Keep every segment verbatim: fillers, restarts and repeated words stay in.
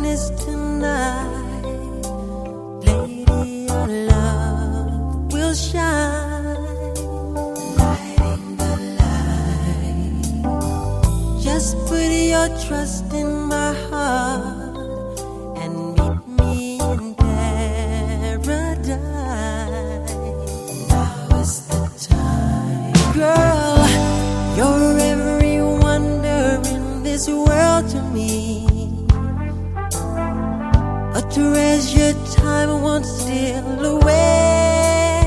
promise tonight, lady, your love will shine, lighting the light. Just put your trust in my heart and meet me in paradise. Now is the time, girl. You're every wonder in this world to me, a treasured time won't steal away.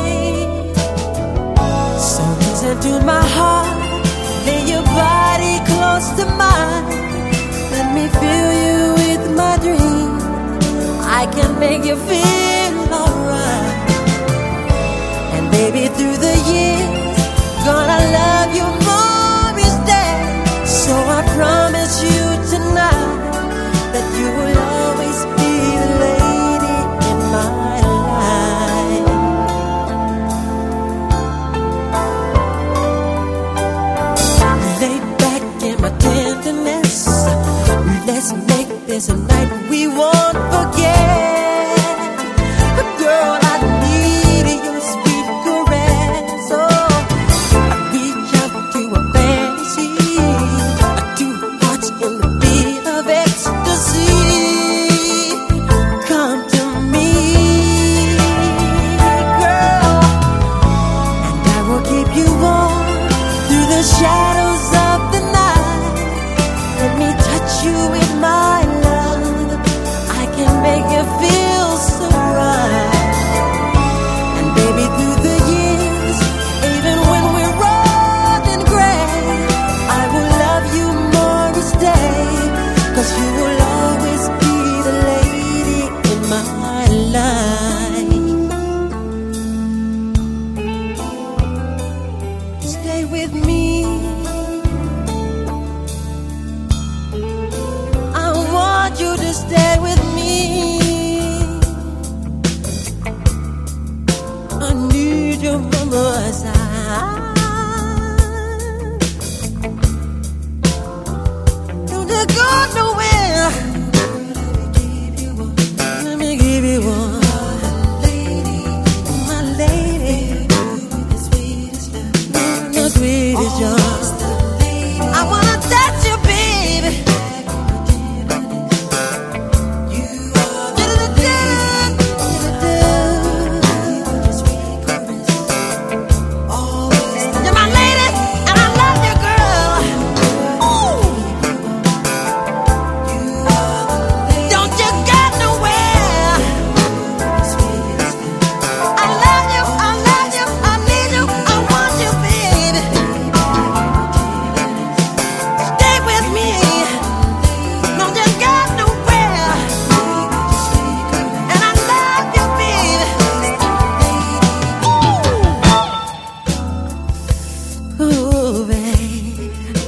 So listen to my heart, lay your body close to mine. Let me fill you with my dream, I can make you feel alright. And baby, through the years, gonna love you more each day. So I promise you tonight that you will always be the lady in my life. Lay back in my tenderness, let's make this a night we won't forget. But girl, I need your sweet caress. Oh, I reach out to a fantasy, two hearts in the beat of ecstasy. Come to me, girl, and I will keep you warm through the shadows of the night. Let me touch you with my love, I can make you feel so right. And baby, through the years, even when we're old and gray, I will love you more each day, 'cause you will always be the lady in my life. Stay with me, I want you to stay with me. I need you by my side. Don't you go nowhere. Let me give you one, my lady, the sweetest young. I wanna touch you, baby. You're my lady, and I love you, girl. Ooh. Don't you go nowhere. I love you, I love you, I need you, I want you, baby. Stay with me. Don't you go nowhere. And I love you, baby. Ooh, ooh, baby.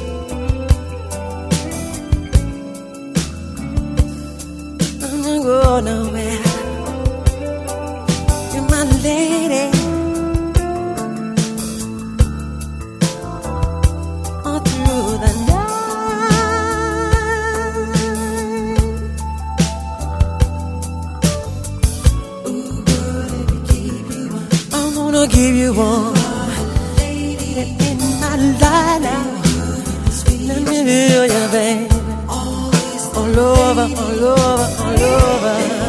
Don't you go nowhere. You're my lady. All through the night. I'm gonna give you one in my life now. Let me feel you, baby. All over, all over, all over.